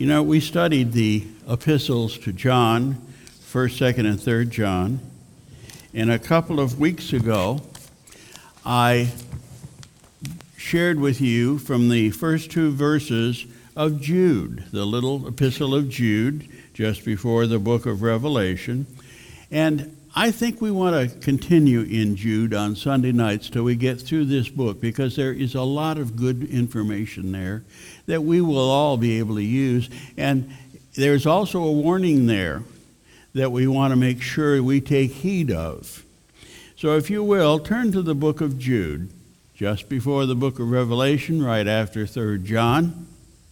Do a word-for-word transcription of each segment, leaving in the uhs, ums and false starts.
You know, we studied the epistles to John, first, second, and third John, and a couple of weeks ago, I shared with you from the first two verses of Jude, the little epistle of Jude, just before the book of Revelation. And I think we want to continue in Jude on Sunday nights till we get through this book, because there is a lot of good information there that we will all be able to use. And there's also a warning there that we want to make sure we take heed of. So if you will, turn to the book of Jude, just before the book of Revelation, right after third John.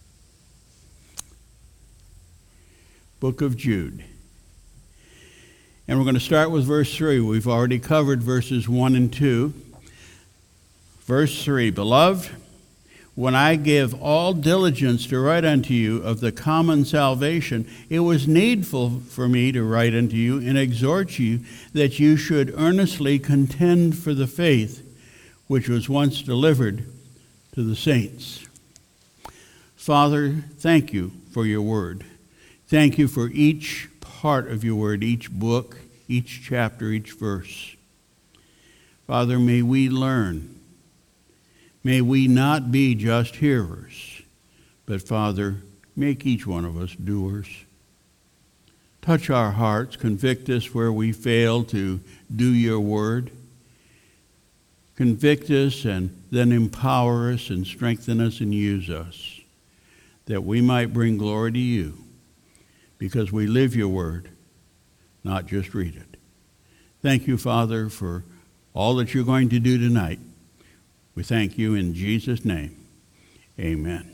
Book of Jude. And we're going to start with verse three. We've already covered verses one and two. Verse three, Beloved, when I give all diligence to write unto you of the common salvation, it was needful for me to write unto you and exhort you that you should earnestly contend for the faith which was once delivered to the saints. Father, thank you for your word. Thank you for each part of your word, each book, each chapter, each verse. Father, may we learn. May we not be just hearers, but Father, make each one of us doers. Touch our hearts, convict us where we fail to do your word. Convict us and then empower us and strengthen us and use us, that we might bring glory to you, because we live your word, not just read it. Thank you, Father, for all that you're going to do tonight. We thank you in Jesus' name. Amen.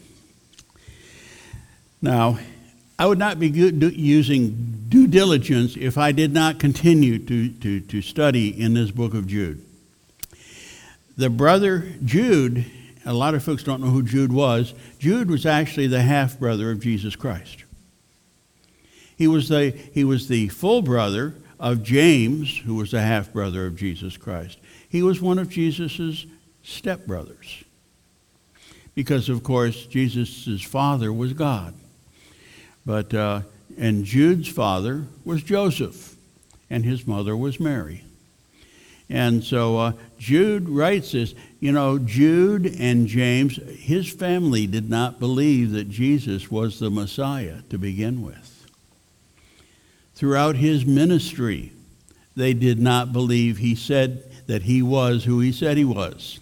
Now, I would not be good do, using due diligence if I did not continue to, to, to study in this book of Jude. The brother Jude, a lot of folks don't know who Jude was. Jude was actually the half-brother of Jesus Christ. He was the he was the full brother of James, who was the half-brother of Jesus Christ. He was one of Jesus' stepbrothers, because, of course, Jesus' father was God. But uh, and Jude's father was Joseph, and his mother was Mary. And so uh, Jude writes this. You know, Jude and James, his family did not believe that Jesus was the Messiah to begin with. Throughout his ministry, they did not believe he said that he was who he said he was.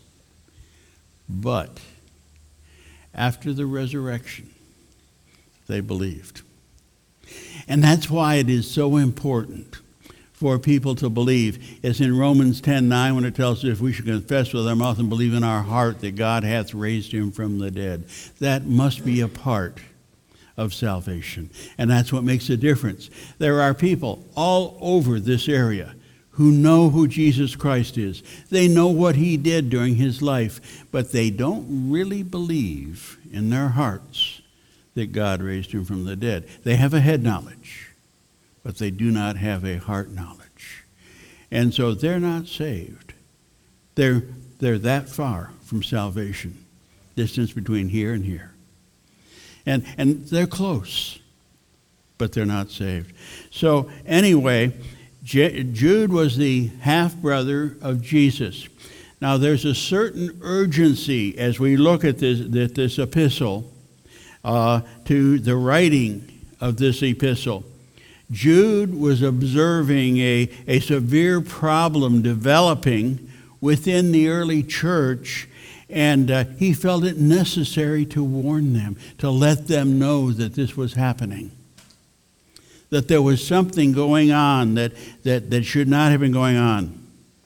But after the resurrection, they believed. And that's why it is so important for people to believe. As in Romans ten nine, when it tells us if we should confess with our mouth and believe in our heart that God hath raised him from the dead. That must be a part of salvation. And that's what makes a difference. There are people all over this area who know who Jesus Christ is. They know what he did during his life, but they don't really believe in their hearts that God raised him from the dead. They have a head knowledge, but they do not have a heart knowledge. And so they're not saved. They're, they're that far from salvation, distance between here and here. And and they're close, but they're not saved. So anyway, J- Jude was the half-brother of Jesus. Now there's a certain urgency as we look at this, at this epistle, uh, to the writing of this epistle. Jude was observing a, a severe problem developing within the early church, and uh, he felt it necessary to warn them, to let them know that this was happening, that there was something going on that, that, that should not have been going on.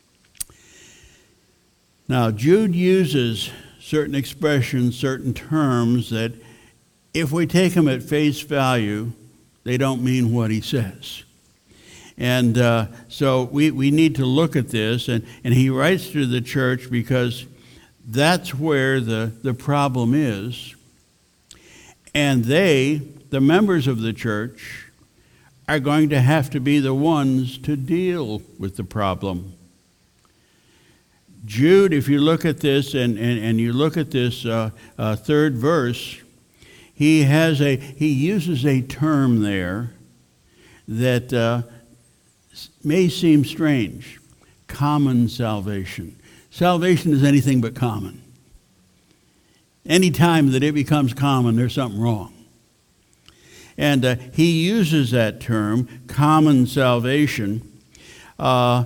Now, Jude uses certain expressions, certain terms that if we take them at face value, they don't mean what he says. And uh, so we, we need to look at this, and, and he writes to the church because that's where the, the problem is. And they, the members of the church, are going to have to be the ones to deal with the problem. Jude, if you look at this and, and, and you look at this uh, uh, third verse, he has a he uses a term there that uh, may seem strange. Common salvation. Salvation is anything but common. Any time that it becomes common, there's something wrong. And uh, he uses that term, common salvation, uh,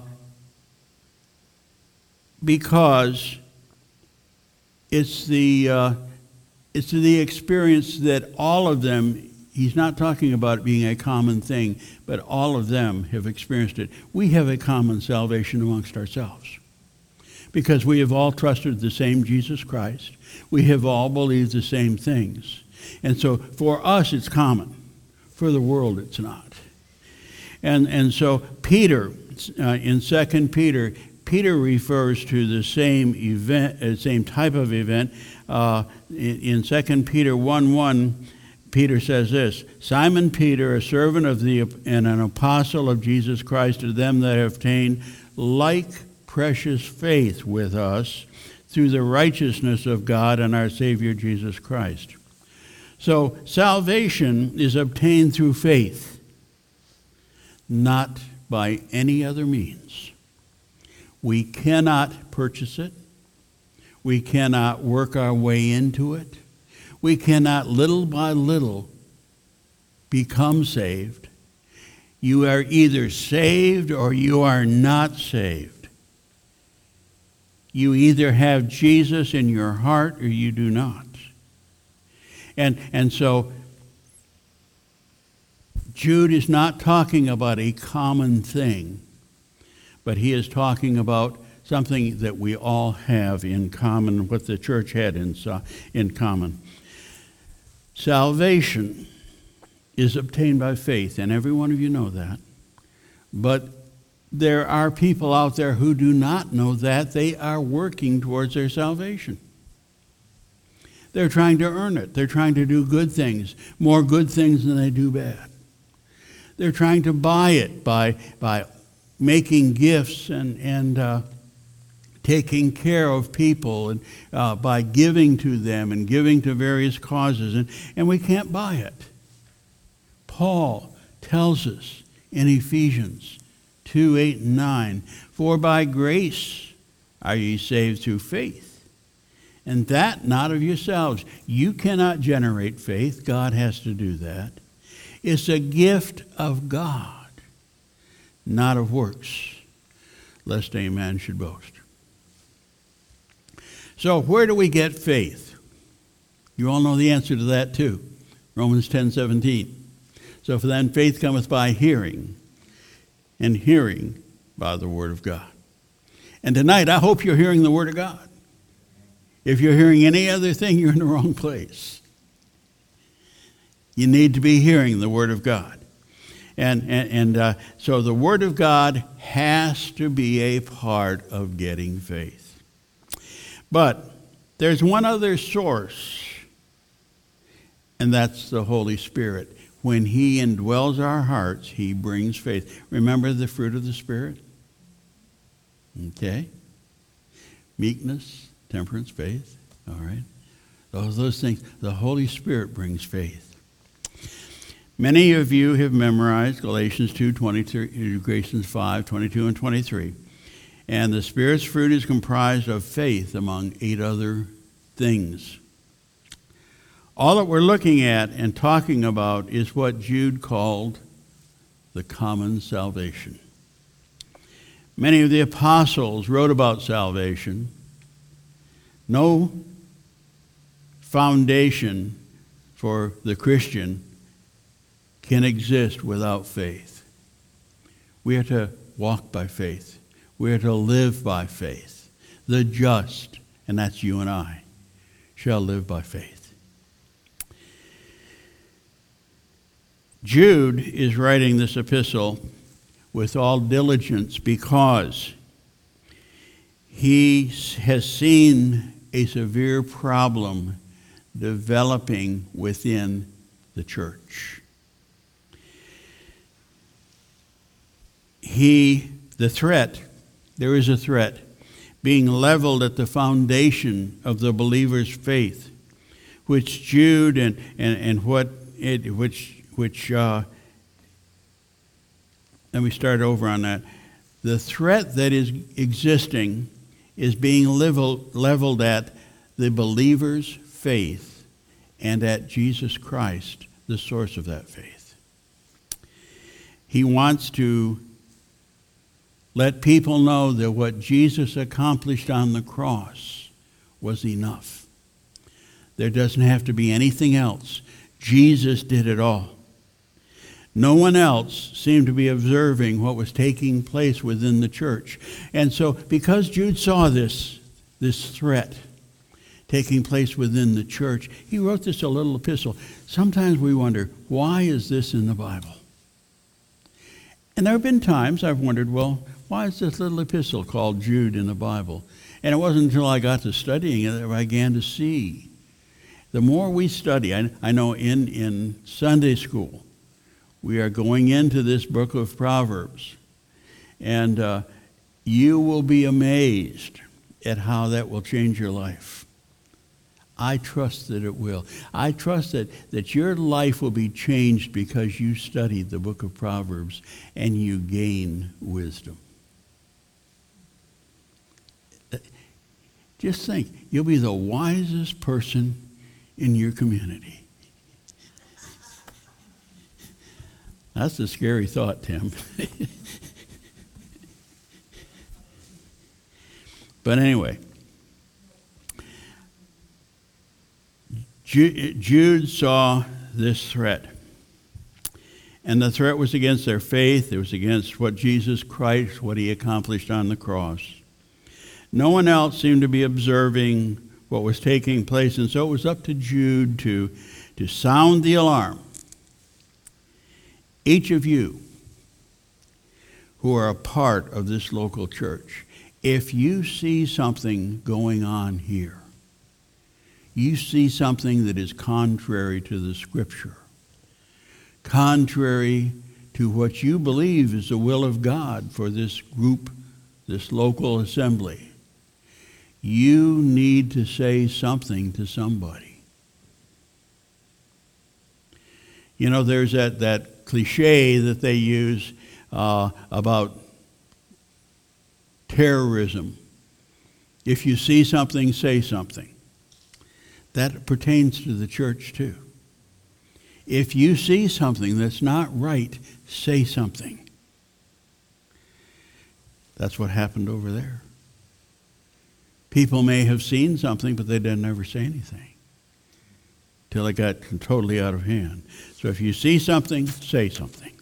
because it's the uh, it's the experience that all of them. He's not talking about it being a common thing, but all of them have experienced it. We have a common salvation amongst ourselves because we have all trusted the same Jesus Christ. We have all believed the same things. And so for us, it's common. For the world, it's not. And, and so Peter, uh, in Second Peter, Peter refers to the same event, uh, same type of event. Uh, in, in Second Peter one one, Peter says this, Simon Peter, a servant of the and an apostle of Jesus Christ, to them that have obtained like precious faith with us through the righteousness of God and our Savior Jesus Christ. So salvation is obtained through faith, not by any other means. We cannot purchase it. We cannot work our way into it. We cannot little by little become saved. You are either saved or you are not saved. You either have Jesus in your heart or you do not. And, and so Jude is not talking about a common thing, but he is talking about something that we all have in common, what the church had in, in common. Salvation is obtained by faith, and every one of you know that. But there are people out there who do not know that. They are working towards their salvation. They're trying to earn it. They're trying to do good things, more good things than they do bad. They're trying to buy it by, by making gifts and, and uh, taking care of people and uh, by giving to them and giving to various causes. And, and we can't buy it. Paul tells us in Ephesians two, eight, and nine, for by grace are ye saved through faith, and that not of yourselves. You cannot generate faith. God has to do that. It's a gift of God, not of works, lest any man should boast. So where do we get faith? You all know the answer to that too. Romans ten seventeen. So for then faith cometh by hearing, and hearing by the word of God. And tonight I hope you're hearing the word of God. If you're hearing any other thing, you're in the wrong place. You need to be hearing the word of God. And, and, and uh, so the word of God has to be a part of getting faith. But there's one other source, and that's the Holy Spirit. When he indwells our hearts, he brings faith. Remember the fruit of the Spirit? Okay. Meekness, temperance, faith. All right. Those, those things. The Holy Spirit brings faith. Many of you have memorized Galatians two, twenty-three, Galatians five, twenty-two, and twenty-three. And the Spirit's fruit is comprised of faith among eight other things. All that we're looking at and talking about is what Jude called the common salvation. Many of the apostles wrote about salvation. No foundation for the Christian can exist without faith. We are to walk by faith. We are to live by faith. The just, and that's you and I, shall live by faith. Jude is writing this epistle with all diligence because he has seen a severe problem developing within the church. He, the threat, there is a threat being leveled at the foundation of the believer's faith, which Jude and, and, and what it, which, which uh, let me start over on that. The threat that is existing is being leveled, leveled at the believer's faith and at Jesus Christ, the source of that faith. He wants to let people know that what Jesus accomplished on the cross was enough. There doesn't have to be anything else. Jesus did it all. No one else seemed to be observing what was taking place within the church. And so because Jude saw this, this threat taking place within the church, he wrote this a little epistle. Sometimes we wonder, why is this in the Bible? And there have been times I've wondered, well, why is this little epistle called Jude in the Bible? And it wasn't until I got to studying it that I began to see. The more we study, I, I know in, in Sunday school, we are going into this book of Proverbs. And uh, you will be amazed at how that will change your life. I trust that it will. I trust that, that your life will be changed because you studied the book of Proverbs and you gain wisdom. Just think, you'll be the wisest person in your community. That's a scary thought, Tim. But anyway, Jude saw this threat. And the threat was against their faith. It was against what Jesus Christ, what he accomplished on the cross. No one else seemed to be observing what was taking place, and so it was up to Jude to, to sound the alarm. Each of you who are a part of this local church, if you see something going on here, you see something that is contrary to the Scripture, contrary to what you believe is the will of God for this group, this local assembly, you need to say something to somebody. You know, there's that, that cliche that they use uh, about terrorism. If you see something, say something. That pertains to the church too. If you see something that's not right, say something. That's what happened over there. People may have seen something, but they didn't ever say anything till it got totally out of hand. So if you see something, say something.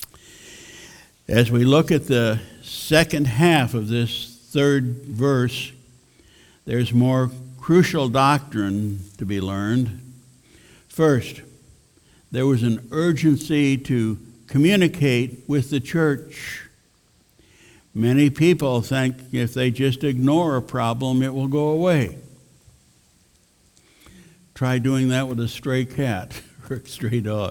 As we look at the second half of this third verse, there's more crucial doctrine to be learned. First, there was an urgency to communicate with the church. Many people think if they just ignore a problem, it will go away. Try doing that with a stray cat or a stray dog.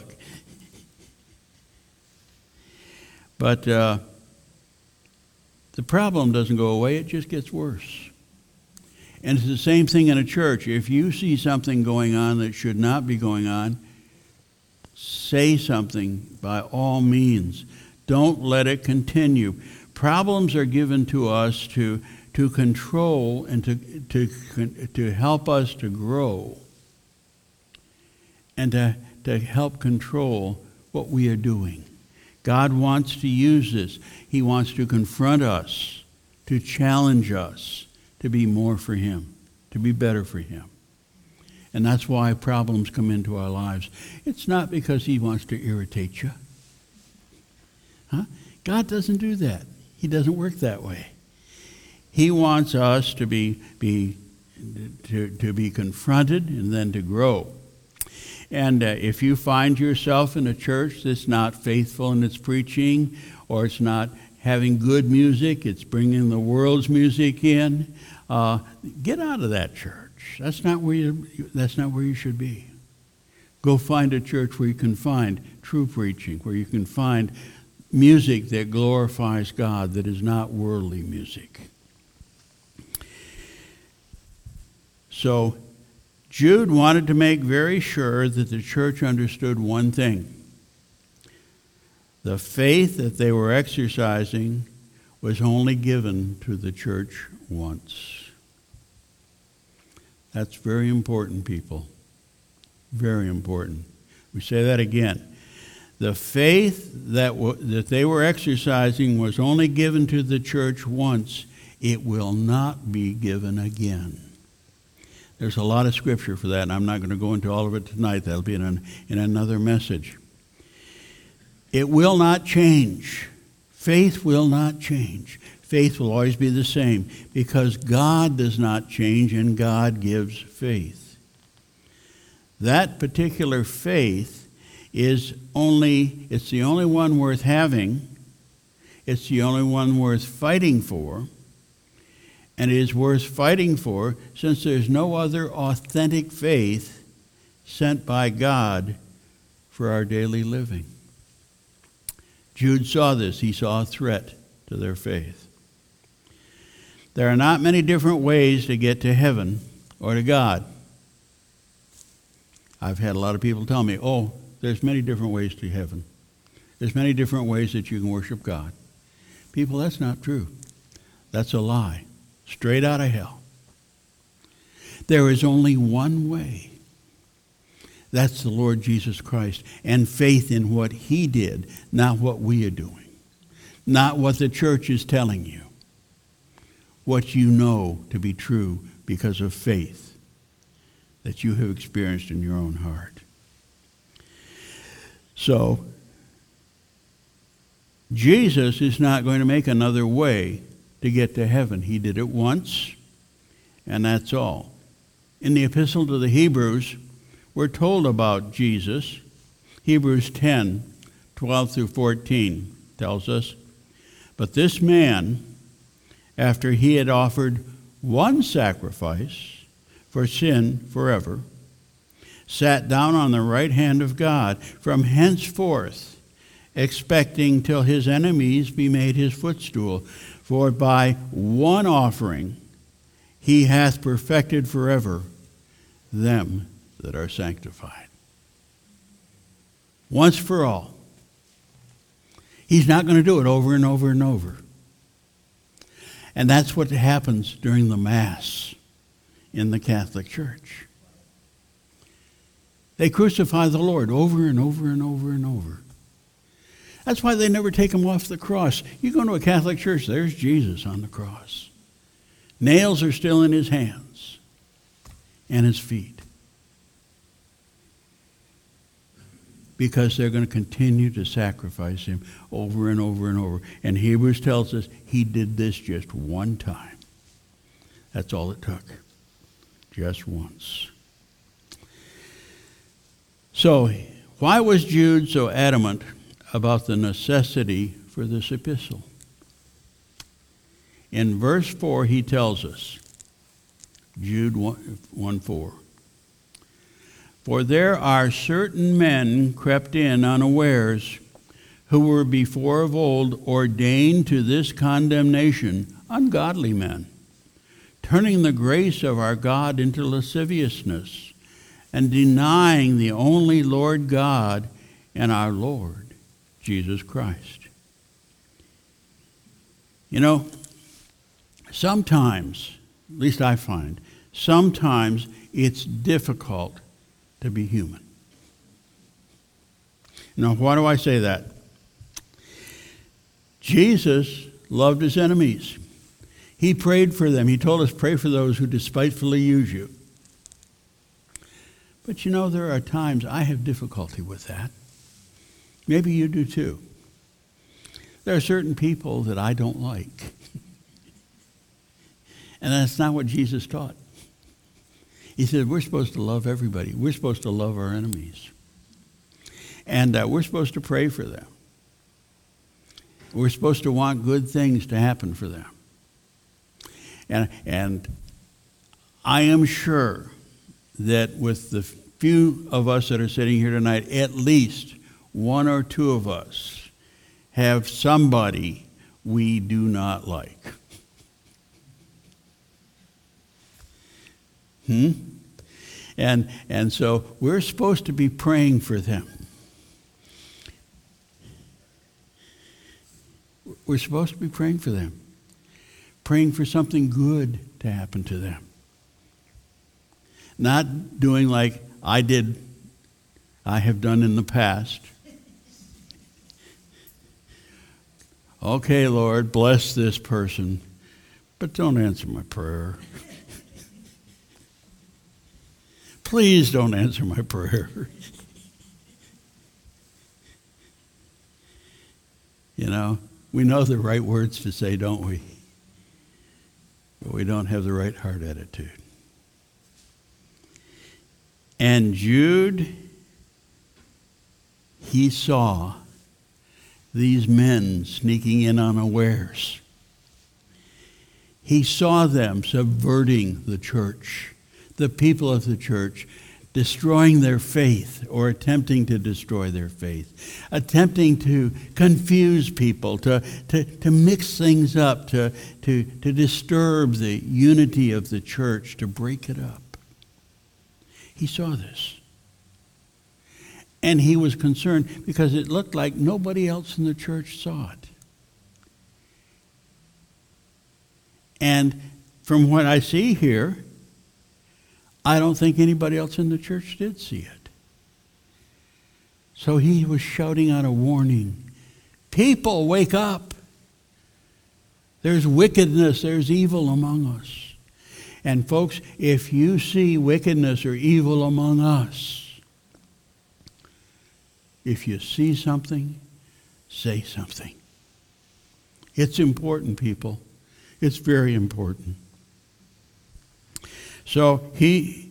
But uh, the problem doesn't go away, it just gets worse. And it's the same thing in a church. If you see something going on that should not be going on, say something by all means. Don't let it continue. Problems are given to us to, to control and to, to, to help us to grow and to, to help control what we are doing. God wants to use this. He wants to confront us, to challenge us, to be more for Him, to be better for Him. And that's why problems come into our lives. It's not because He wants to irritate you. Huh? God doesn't do that. He doesn't work that way. He wants us to be, be, to, to be confronted and then to grow. And uh, if you find yourself in a church that's not faithful in its preaching, or it's not having good music, it's bringing the world's music in, uh, get out of that church. That's not where you, that's not where you should be. Go find a church where you can find true preaching, where you can find music that glorifies God, that is not worldly music. So Jude wanted to make very sure that the church understood one thing. The faith that they were exercising was only given to the church once. That's very important, people. Very important. We say that again. The faith that, w- that they were exercising was only given to the church once. It will not be given again. There's a lot of scripture for that, and I'm not going to go into all of it tonight. That'll be in, an, in another message. It will not change. Faith will not change. Faith will always be the same because God does not change and God gives faith. That particular faith is only, it's the only one worth having. It's the only one worth fighting for. And it is worth fighting for since there's no other authentic faith sent by God for our daily living. Jude saw this. He saw a threat to their faith. There are not many different ways to get to heaven or to God. I've had a lot of people tell me, oh, there's many different ways to heaven. There's many different ways that you can worship God. People, that's not true. That's a lie. Straight out of hell. There is only one way. That's the Lord Jesus Christ. And faith in what he did, not what we are doing. Not what the church is telling you. What you know to be true because of faith that you have experienced in your own heart. So, Jesus is not going to make another way to get to heaven. He did it once, and that's all. In the Epistle to the Hebrews, we're told about Jesus. Hebrews ten, twelve through fourteen tells us, but this man, after he had offered one sacrifice for sin forever, sat down on the right hand of God from henceforth, expecting till his enemies be made his footstool. For by one offering he hath perfected forever them that are sanctified. Once for all. He's not going to do it over and over and over. And that's what happens during the Mass in the Catholic Church. They crucify the Lord over and over and over and over. That's why they never take him off the cross. You go to a Catholic church, there's Jesus on the cross. Nails are still in his hands and his feet. Because they're going to continue to sacrifice him over and over and over. And Hebrews tells us he did this just one time. That's all it took. Just once. So, why was Jude so adamant about the necessity for this epistle? In verse four, he tells us, Jude one four, for there are certain men crept in unawares, who were before of old ordained to this condemnation, ungodly men, turning the grace of our God into lasciviousness, and denying the only Lord God and our Lord Jesus Christ. You know, sometimes, at least I find, sometimes it's difficult to be human. Now, why do I say that? Jesus loved his enemies. He prayed for them. He told us, pray for those who despitefully use you. But you know, there are times I have difficulty with that. Maybe you do too. There are certain people that I don't like. And that's not what Jesus taught. He said we're supposed to love everybody. We're supposed to love our enemies. And uh, we're supposed to pray for them. We're supposed to want good things to happen for them. And, and I am sure that with the few of us that are sitting here tonight, at least one or two of us have somebody we do not like. Hmm? And, and so we're supposed to be praying for them. We're supposed to be praying for them. Praying for something good to happen to them. Not doing like I did, I have done in the past. Okay, Lord, bless this person, but don't answer my prayer. Please don't answer my prayer. You know, we know the right words to say, don't we? But we don't have the right heart attitude. And Jude, he saw these men sneaking in unawares. He saw them subverting the church, the people of the church, destroying their faith or attempting to destroy their faith, attempting to confuse people, to, to, to mix things up, to, to, to disturb the unity of the church, to break it up. He saw this. And he was concerned because it looked like nobody else in the church saw it. And from what I see here, I don't think anybody else in the church did see it. So he was shouting out a warning. People, wake up. There's wickedness, there's evil among us. And folks, if you see wickedness or evil among us, if you see something, say something. It's important, people. It's very important. So he,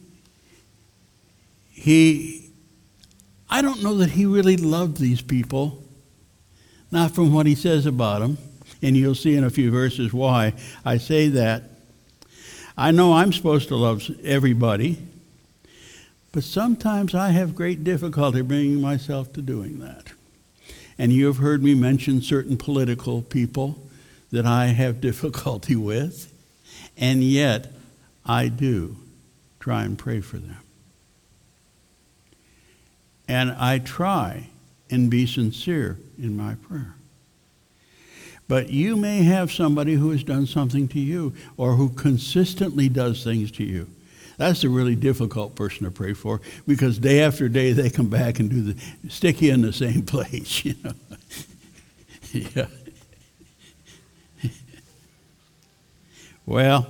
he, I don't know that he really loved these people, not from what he says about them, and you'll see in a few verses why I say that. I know I'm supposed to love everybody, but sometimes I have great difficulty bringing myself to doing that. And you have heard me mention certain political people that I have difficulty with, and yet I do try and pray for them. And I try and be sincere in my prayer. But you may have somebody who has done something to you or who consistently does things to you. That's a really difficult person to pray for because day after day they come back and do the stick you in the same place, you know. Yeah. Well,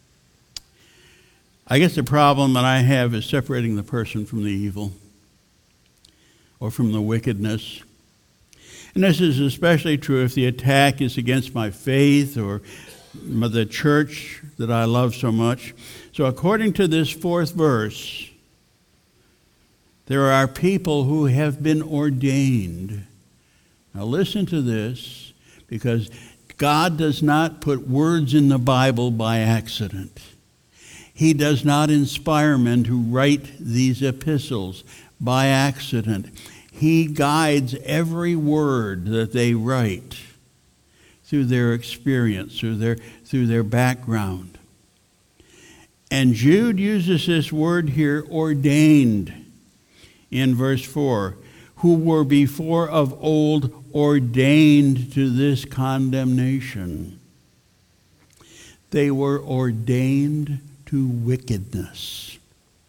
I guess the problem that I have is separating the person from the evil or from the wickedness. And this is especially true if the attack is against my faith or the church that I love so much. So according to this fourth verse, there are people who have been ordained. Now listen to this, because God does not put words in the Bible by accident. He does not inspire men to write these epistles by accident. He guides every word that they write through their experience, through their, through their background. And Jude uses this word here, ordained, in verse four, who were before of old ordained to this condemnation. They were ordained to wickedness.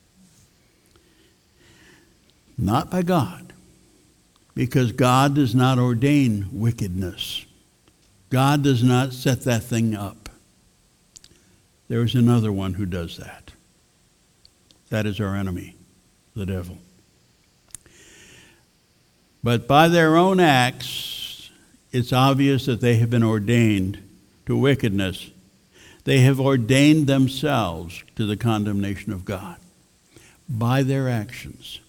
Not by God, because God does not ordain wickedness. God does not set that thing up. There is another one who does that. That is our enemy, the devil. But by their own acts, it's obvious that they have been ordained to wickedness. They have ordained themselves to the condemnation of God by their actions.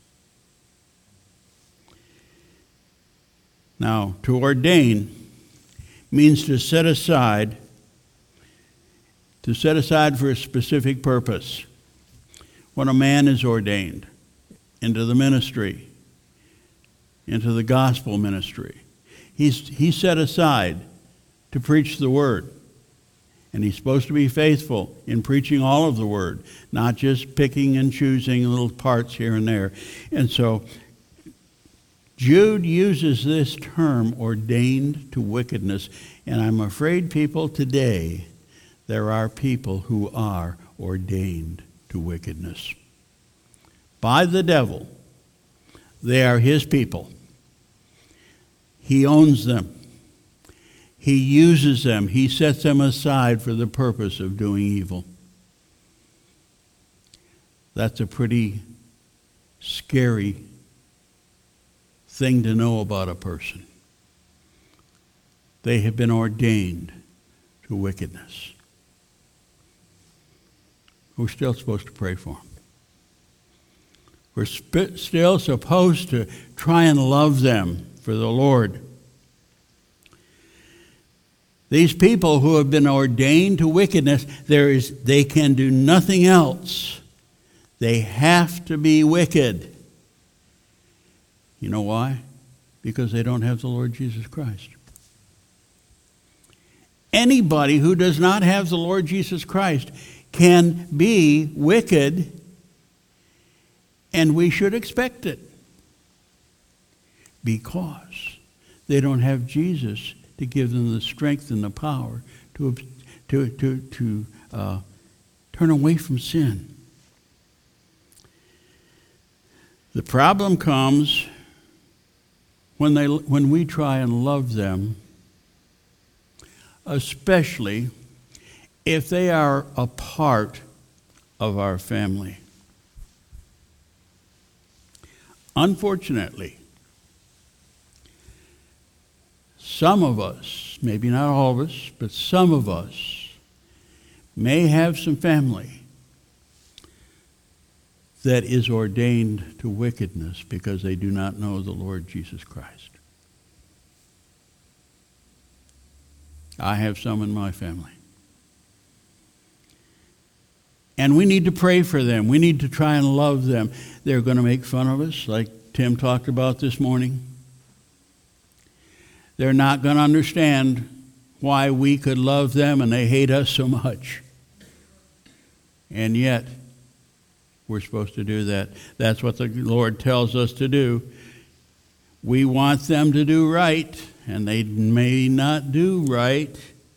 Now, to ordain means to set aside, to set aside for a specific purpose. When a man is ordained into the ministry, into the gospel ministry, he's, he's set aside to preach the word. And he's supposed to be faithful in preaching all of the word, not just picking and choosing little parts here and there. And so Jude uses this term, ordained to wickedness. And I'm afraid, people, today, there are people who are ordained to wickedness. By the devil. They are his people. He owns them. He uses them. He sets them aside for the purpose of doing evil. That's a pretty scary thing to know about a person. They have been ordained to wickedness. We're still supposed to pray for them. We're sp- still supposed to try and love them for the Lord. These people who have been ordained to wickedness, there is, they can do nothing else. They have to be wicked. You know why? Because they don't have the Lord Jesus Christ. Anybody who does not have the Lord Jesus Christ can be wicked, and we should expect it. Because they don't have Jesus to give them the strength and the power to, to, to, to uh, turn away from sin. The problem comes when, they, when we try and love them, especially if they are a part of our family. Unfortunately, some of us, maybe not all of us, but some of us may have some family that is ordained to wickedness because they do not know the Lord Jesus Christ. I have some in my family. And we need to pray for them. We need to try and love them. They're going to make fun of us, like Tim talked about this morning. They're not going to understand why we could love them and they hate us so much. And yet, we're supposed to do that. That's what the Lord tells us to do. We want them to do right, and they may not do right,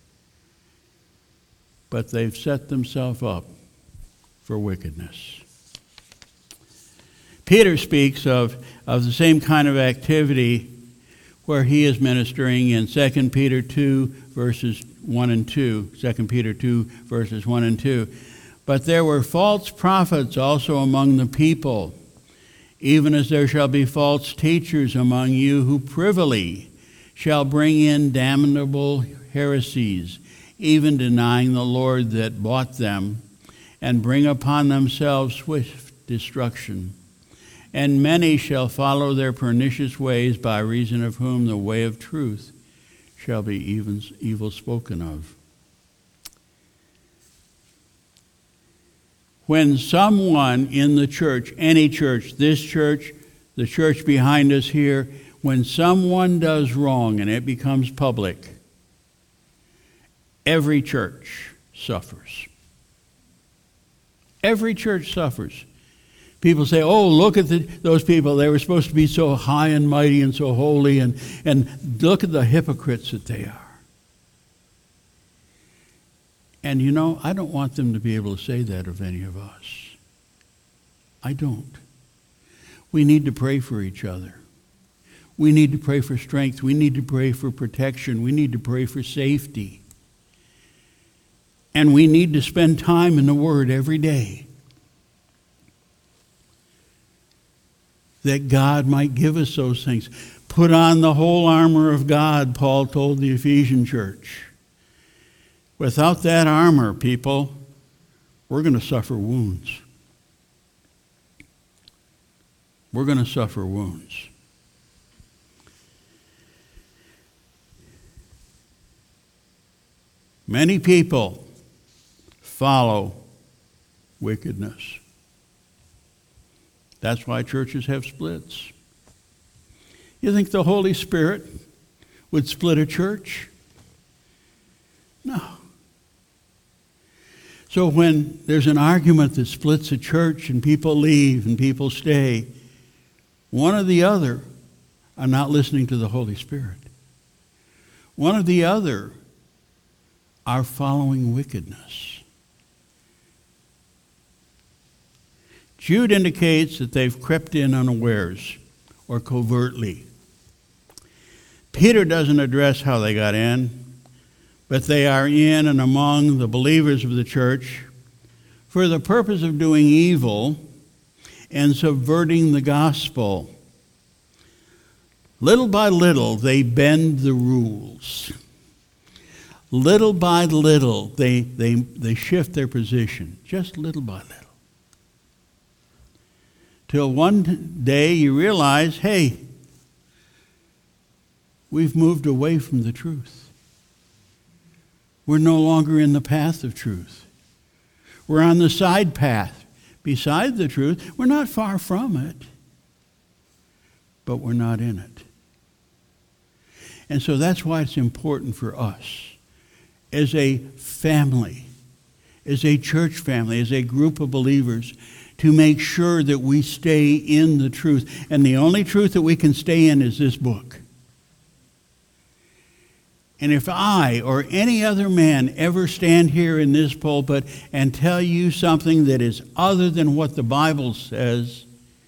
but they've set themselves up for wickedness. Peter speaks of, of the same kind of activity where he is ministering in Second Peter two, verses one and two. Second Peter two, verses one and two. But there were false prophets also among the people, even as there shall be false teachers among you who privily shall bring in damnable heresies, even denying the Lord that bought them, and bring upon themselves swift destruction. And many shall follow their pernicious ways, by reason of whom the way of truth shall be even evil spoken of. When someone in the church, any church, this church, the church behind us here, when someone does wrong and it becomes public, every church suffers. Every church suffers. People say, oh, look at the, those people. They were supposed to be so high and mighty and so holy, and, and look at the hypocrites that they are. And you know, I don't want them to be able to say that of any of us. I don't. We need to pray for each other. We need to pray for strength. We need to pray for protection. We need to pray for safety. And we need to spend time in the Word every day, that God might give us those things. Put on the whole armor of God, Paul told the Ephesian church. Without that armor, people, we're going to suffer wounds. We're going to suffer wounds. Many people follow wickedness. That's why churches have splits. You think the Holy Spirit would split a church? No. So when there's an argument that splits a church and people leave and people stay, one or the other are not listening to the Holy Spirit. One or the other are following wickedness. Jude indicates that they've crept in unawares or covertly. Peter doesn't address how they got in, but they are in and among the believers of the church for the purpose of doing evil and subverting the gospel. Little by little, they bend the rules. Little by little, they, they, they shift their position, just little by little. Till one day you realize, hey, we've moved away from the truth. We're no longer in the path of truth. We're on the side path beside the truth. We're not far from it, but we're not in it. And so that's why it's important for us as a family, as a church family, as a group of believers, to make sure that we stay in the truth. And the only truth that we can stay in is this book. And if I or any other man ever stand here in this pulpit and tell you something that is other than what the Bible says,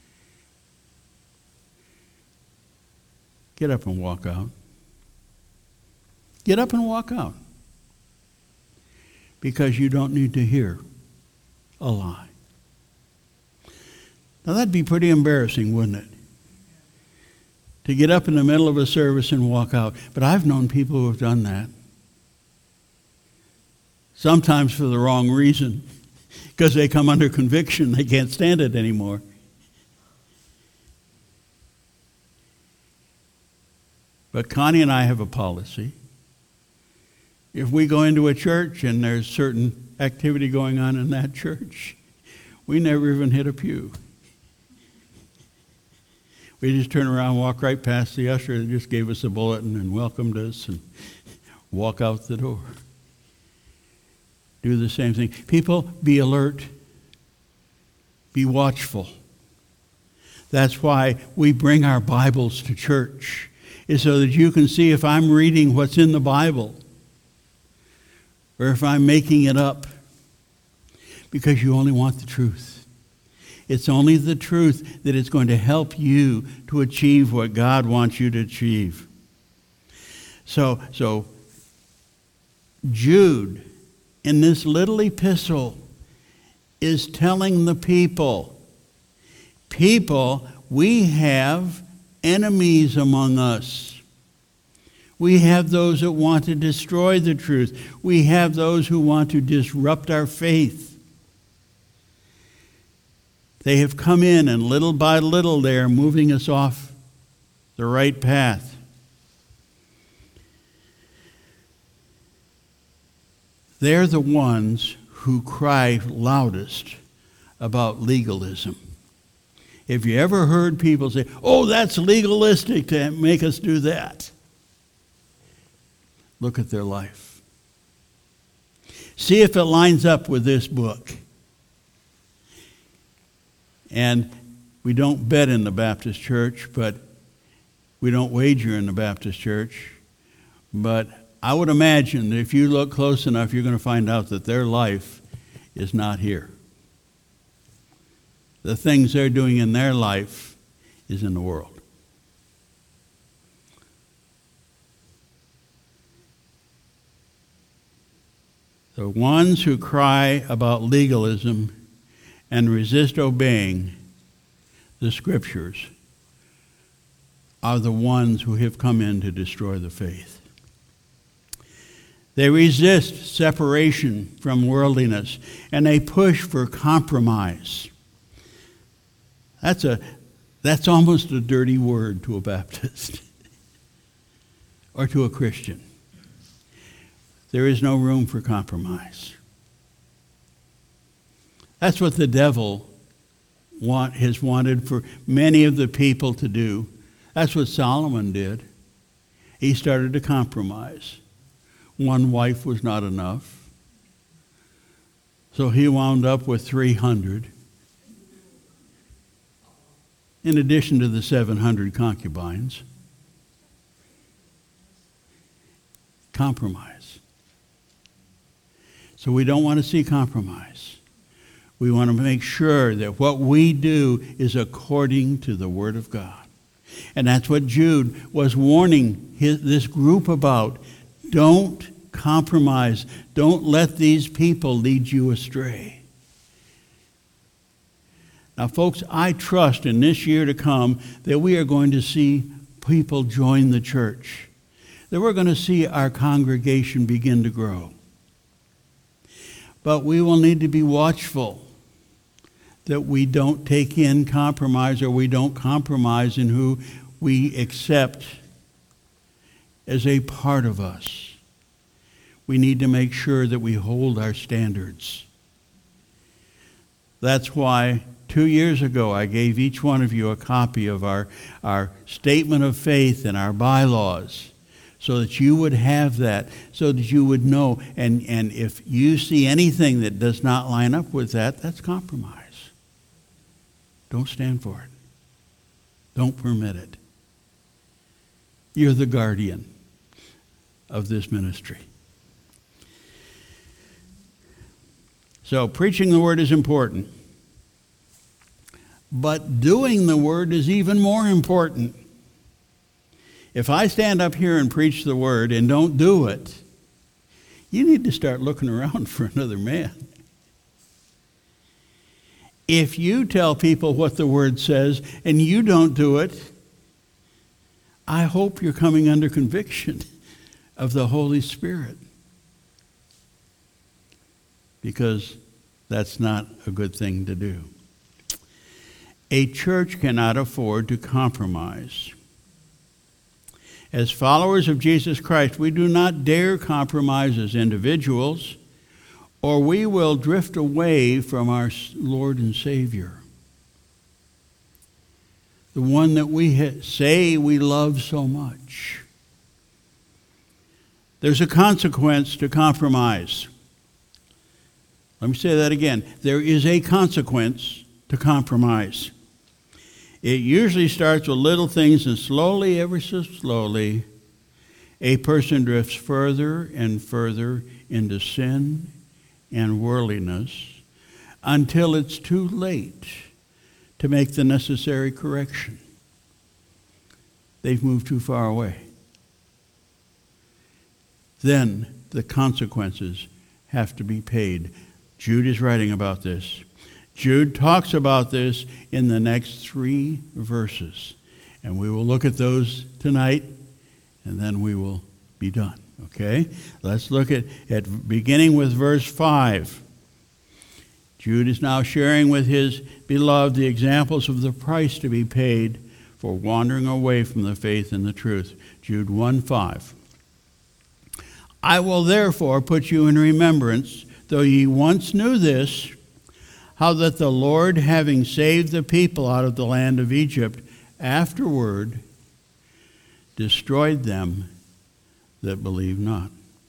get up and walk out. Get up and walk out. Because you don't need to hear a lie. Now that'd be pretty embarrassing, wouldn't it? To get up in the middle of a service and walk out. But I've known people who have done that. Sometimes for the wrong reason. Because they come under conviction. They can't stand it anymore. But Connie and I have a policy. If we go into a church and there's certain activity going on in that church, we never even hit a pew. We just turn around, walk right past the usher that just gave us a bulletin and welcomed us and walk out the door. Do the same thing. People, be alert. Be watchful. That's why we bring our Bibles to church, is so that you can see if I'm reading what's in the Bible or if I'm making it up, because you only want the truth. It's only the truth that is going to help you to achieve what God wants you to achieve. So, so Jude, in this little epistle, is telling the people, people, we have enemies among us. We have those that want to destroy the truth. We have those who want to disrupt our faith. They have come in, and little by little they are moving us off the right path. They're the ones who cry loudest about legalism. Have you ever heard people say, oh, that's legalistic to make us do that? Look at their life. See if it lines up with this book. And we don't bet in the Baptist church, but we don't wager in the Baptist church. But I would imagine that if you look close enough, you're going to find out that their life is not here. The things they're doing in their life is in the world. The ones who cry about legalism and resist obeying the Scriptures are the ones who have come in to destroy the faith. They resist separation from worldliness, and they push for compromise. That's a that's almost a dirty word to a Baptist or to a Christian. There is no room for compromise. That's what the devil want, has wanted for many of the people to do. That's what Solomon did. He started to compromise. One wife was not enough. So he wound up with three hundred, in addition to the seven hundred concubines. Compromise. So we don't want to see compromise. We want to make sure that what we do is according to the Word of God. And that's what Jude was warning his, this group about. Don't compromise. Don't let these people lead you astray. Now, folks, I trust in this year to come that we are going to see people join the church, that we're going to see our congregation begin to grow. But we will need to be watchful that we don't take in compromise, or we don't compromise in who we accept as a part of us. We need to make sure that we hold our standards. That's why two years ago I gave each one of you a copy of our, our statement of faith and our bylaws, so that you would have that, so that you would know. And, and if you see anything that does not line up with that, that's compromise. Don't stand for it. Don't permit it. You're the guardian of this ministry. So preaching the Word is important. But doing the Word is even more important. If I stand up here and preach the Word and don't do it, you need to start looking around for another man. If you tell people what the Word says and you don't do it, I hope you're coming under conviction of the Holy Spirit. Because that's not a good thing to do. A church cannot afford to compromise. As followers of Jesus Christ, we do not dare compromise as individuals, or we will drift away from our Lord and Savior, the one that we ha- say we love so much. There's a consequence to compromise. Let me say that again. There is a consequence to compromise. It usually starts with little things, and slowly, ever so slowly, a person drifts further and further into sin and worldliness until it's too late to make the necessary correction. They've moved too far away. Then the consequences have to be paid. Jude is writing about this. Jude talks about this in the next three verses. And we will look at those tonight, and then we will be done. Okay? Let's look at, at beginning with verse five. Jude is now sharing with his beloved the examples of the price to be paid for wandering away from the faith and the truth. Jude one five. I will therefore put you in remembrance, though ye once knew this, how that the Lord, having saved the people out of the land of Egypt, afterward destroyed them that believe not.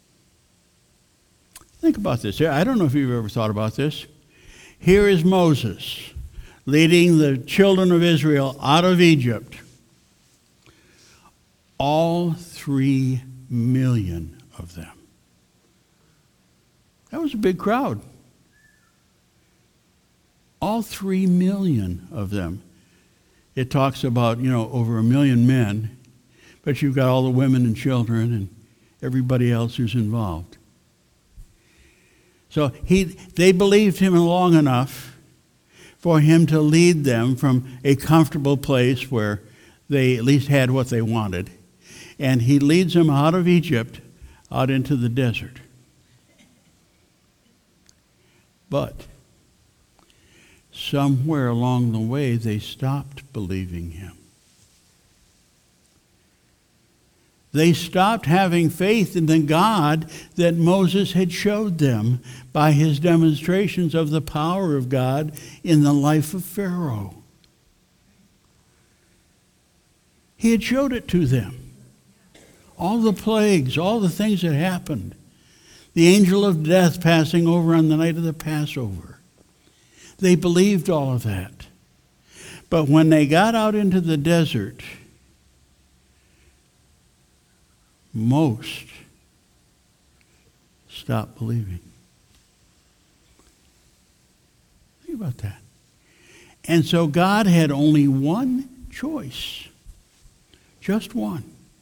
Think about this. I don't know if you've ever thought about this. Here is Moses leading the children of Israel out of Egypt. All three million of them. That was a big crowd. All three million of them. It talks about, you know, over a million men, but you've got all the women and children and everybody else who's involved. So he, they believed him long enough for him to lead them from a comfortable place where they at least had what they wanted. And he leads them out of Egypt, out into the desert. But somewhere along the way, they stopped believing him. They stopped having faith in the God that Moses had showed them by his demonstrations of the power of God in the life of Pharaoh. He had showed it to them. All the plagues, all the things that happened. The angel of death passing over on the night of the Passover. They believed all of that. But when they got out into the desert, most stopped believing. Think about that. And so God had only one choice. Just one.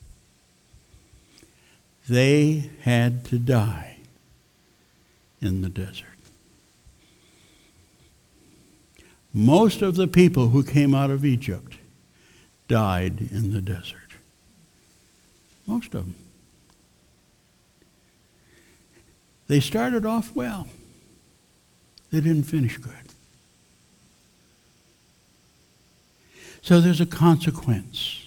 They had to die in the desert. Most of the people who came out of Egypt died in the desert. Most of them. They started off well. They didn't finish good. So there's a consequence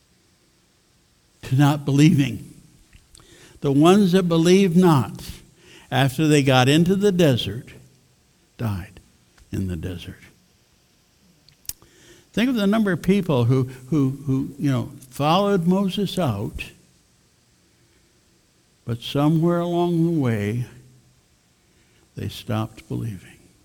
to not believing. The ones that believed not, after they got into the desert, died in the desert. Think of the number of people who, who, who you know, followed Moses out, but somewhere along the way, they stopped believing.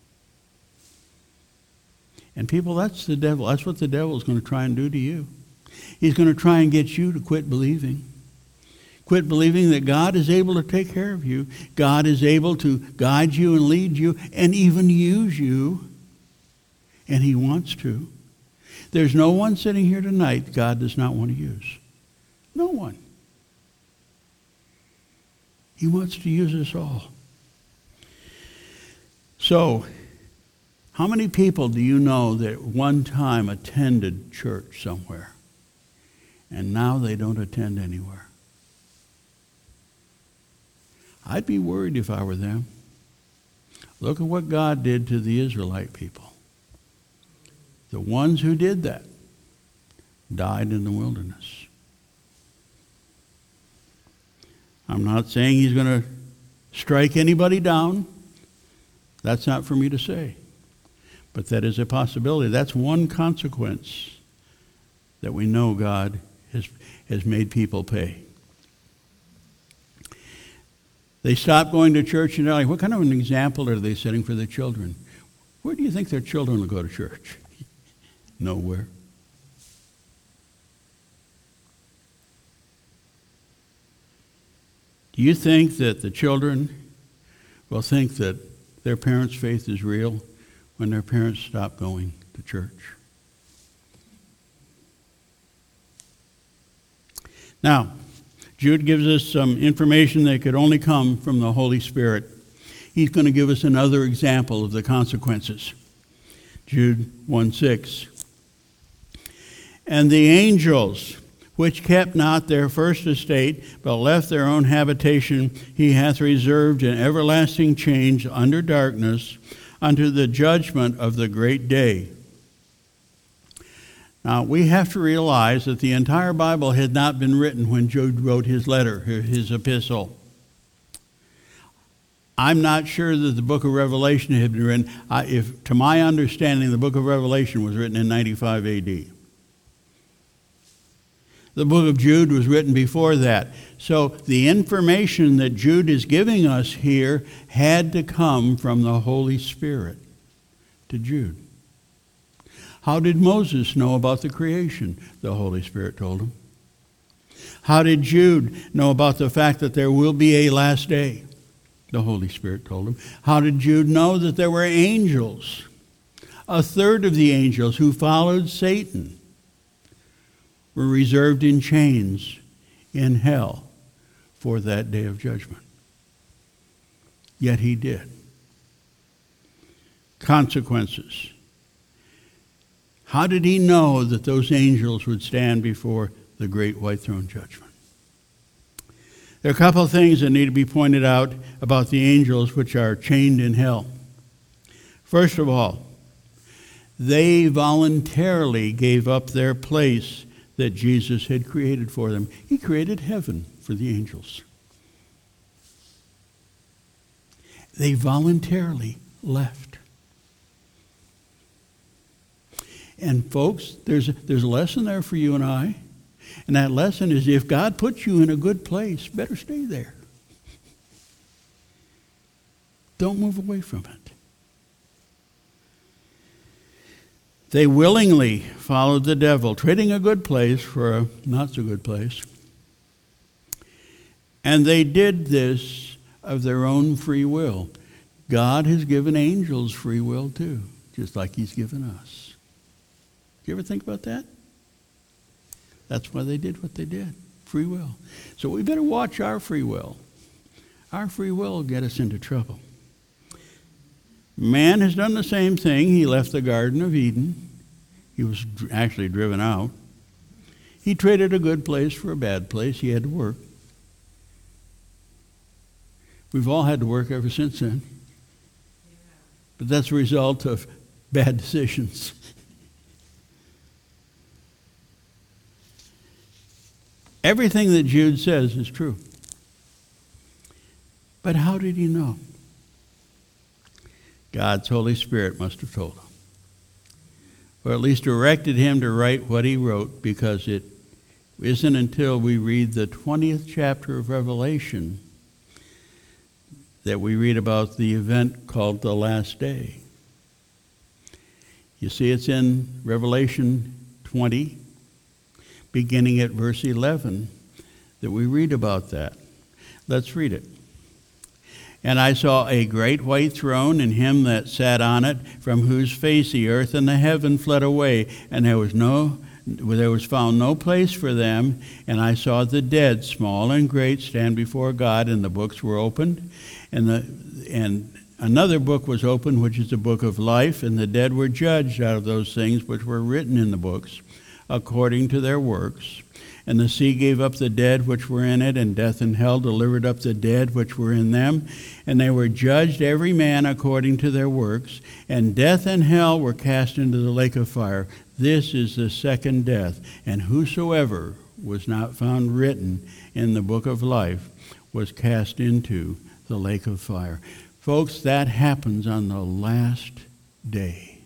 And people, that's the devil. That's what the devil is going to try and do to you. He's going to try and get you to quit believing. Quit believing that God is able to take care of you. God is able to guide you and lead you and even use you. And he wants to. There's no one sitting here tonight God does not want to use. No one. He wants to use us all. So, how many people do you know that at one time attended church somewhere and now they don't attend anywhere? I'd be worried if I were them. Look at what God did to the Israelite people. The ones who did that died in the wilderness. I'm not saying he's going to strike anybody down. That's not for me to say. But that is a possibility. That's one consequence that we know God has, has made people pay. They stop going to church and they're like, what kind of an example are they setting for their children? Where do you think their children will go to church? Nowhere. Do you think that the children will think that their parents' faith is real when their parents stop going to church? Now, Jude gives us some information that could only come from the Holy Spirit. He's going to give us another example of the consequences. Jude one six. And the angels, which kept not their first estate, but left their own habitation, he hath reserved in everlasting change under darkness, unto the judgment of the great day. Now, we have to realize that the entire Bible had not been written when Jude wrote his letter, his epistle. I'm not sure that the book of Revelation had been written. I, if, to my understanding, the book of Revelation was written in ninety-five A D. The book of Jude was written before that. So the information that Jude is giving us here had to come from the Holy Spirit to Jude. How did Moses know about the creation? The Holy Spirit told him. How did Jude know about the fact that there will be a last day? The Holy Spirit told him. How did Jude know that there were angels? A third of the angels who followed Satan were reserved in chains in hell for that day of judgment. Yet he did. Consequences. How did he know that those angels would stand before the great white throne judgment? There are a couple of things that need to be pointed out about the angels which are chained in hell. First of all, they voluntarily gave up their place that Jesus had created for them. He created heaven for the angels. They voluntarily left. And folks, there's a, there's a lesson there for you and I. And that lesson is if God puts you in a good place, better stay there. Don't move away from it. They willingly followed the devil, trading a good place for a not so good place. And they did this of their own free will. God has given angels free will too, just like he's given us. You ever think about that? That's why they did what they did. Free will. So we better watch our free will. Our free will will get us into trouble. Man has done the same thing. He left the Garden of Eden. He was actually driven out. He traded a good place for a bad place. He had to work. We've all had to work ever since then. But that's a result of bad decisions. Everything that Jude says is true. But how did he know? God's Holy Spirit must have told him. Or at least directed him to write what he wrote, because it isn't until we read the twentieth chapter of Revelation that we read about the event called the last day. You see, it's in Revelation twenty, beginning at verse eleven, that we read about that. Let's read it. And I saw a great white throne, and him that sat on it, from whose face the earth and the heaven fled away, and there was no there was found no place for them. And I saw the dead, small and great, stand before God, and the books were opened, and the and another book was opened, which is the book of life, and the dead were judged out of those things which were written in the books, according to their works. And the sea gave up the dead which were in it, and death and hell delivered up the dead which were in them. And they were judged every man according to their works. And death and hell were cast into the lake of fire. This is the second death. And whosoever was not found written in the book of life was cast into the lake of fire. Folks, that happens on the last day.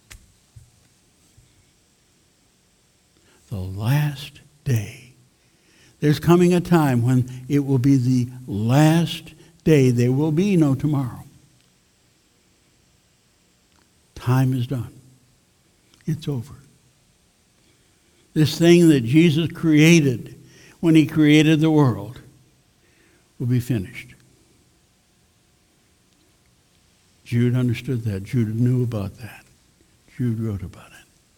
The last day. There's coming a time when it will be the last day. There will be no tomorrow. Time is done. It's over. This thing that Jesus created when he created the world will be finished. Jude understood that. Jude knew about that. Jude wrote about it.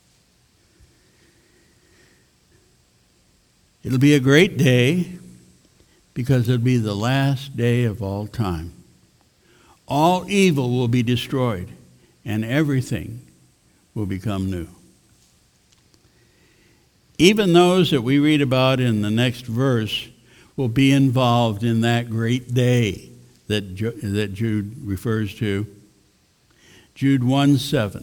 It'll be a great day because it'll be the last day of all time. All evil will be destroyed and everything will become new. Even those that we read about in the next verse will be involved in that great day that, that Jude refers to. Jude one seven.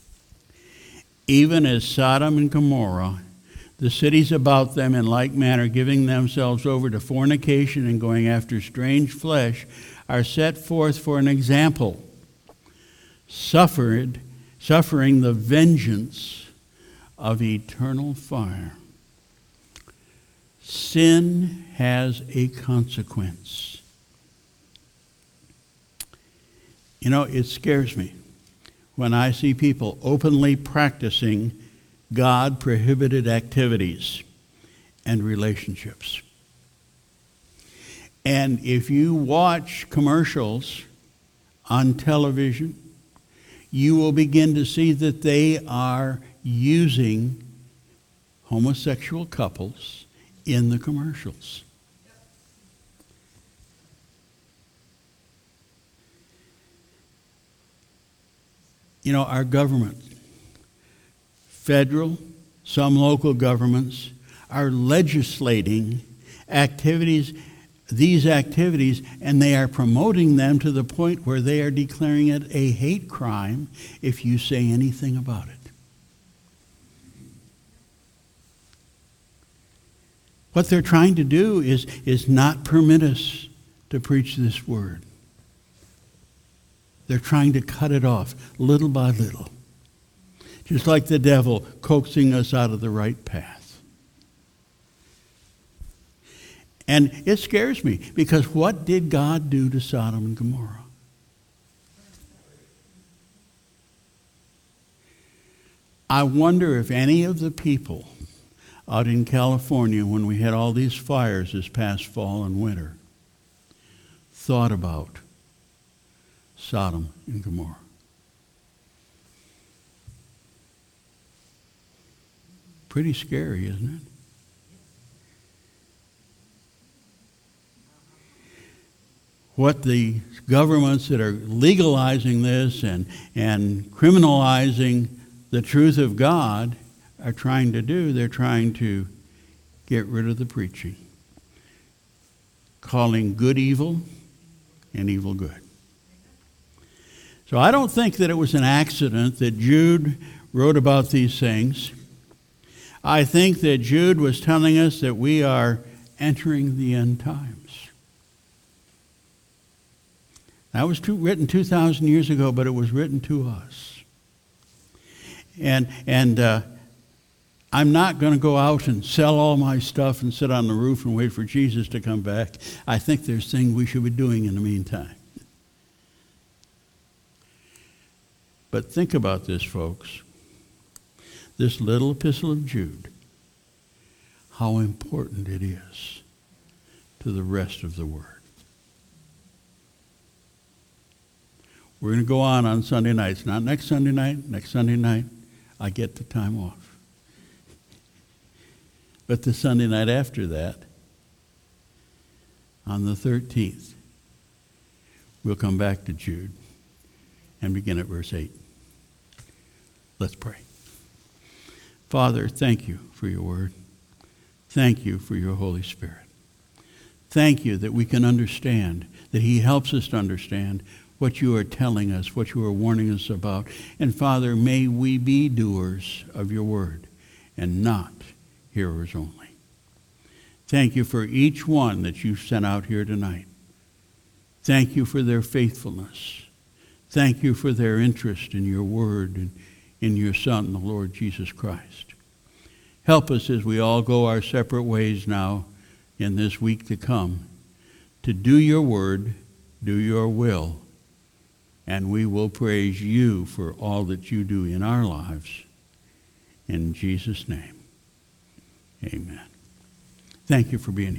Even as Sodom and Gomorrah, the cities about them in like manner, giving themselves over to fornication and going after strange flesh, are set forth for an example, suffered, suffering the vengeance of eternal fire. Sin has a consequence. You know, it scares me when I see people openly practicing God-prohibited activities and relationships. And if you watch commercials on television, you will begin to see that they are using homosexual couples in the commercials. You know, our government, federal, some local governments, are legislating activities, these activities, and they are promoting them to the point where they are declaring it a hate crime if you say anything about it. What they're trying to do is, is not permit us to preach this word. They're trying to cut it off little by little. Just like the devil coaxing us out of the right path. And it scares me, because what did God do to Sodom and Gomorrah? I wonder if any of the people out in California, when we had all these fires this past fall and winter, thought about Sodom and Gomorrah. Pretty scary, isn't it? What the governments that are legalizing this and, and criminalizing the truth of God are trying to do, they're trying to get rid of the preaching, calling good evil and evil good. So I don't think that it was an accident that Jude wrote about these things. I think that Jude was telling us that we are entering the end times. That was too, written two thousand years ago, but it was written to us. And, and uh, I'm not going to go out and sell all my stuff and sit on the roof and wait for Jesus to come back. I think there's things we should be doing in the meantime. But think about this, folks. This little epistle of Jude, how important it is to the rest of the Word. We're going to go on on Sunday nights. Not next Sunday night. Next Sunday night, I get the time off. But the Sunday night after that, on the thirteenth, we'll come back to Jude and begin at verse eight. Let's pray. Father, thank you for your word. Thank you for your Holy Spirit. Thank you that we can understand, that he helps us to understand what you are telling us, what you are warning us about. And Father, may we be doers of your word and not hearers only. Thank you for each one that you've sent out here tonight. Thank you for their faithfulness. Thank you for their interest in your word and in your Son, the Lord Jesus Christ. Help us as we all go our separate ways now in this week to come to do your word, do your will, and we will praise you for all that you do in our lives. In Jesus' name, amen. Thank you for being here.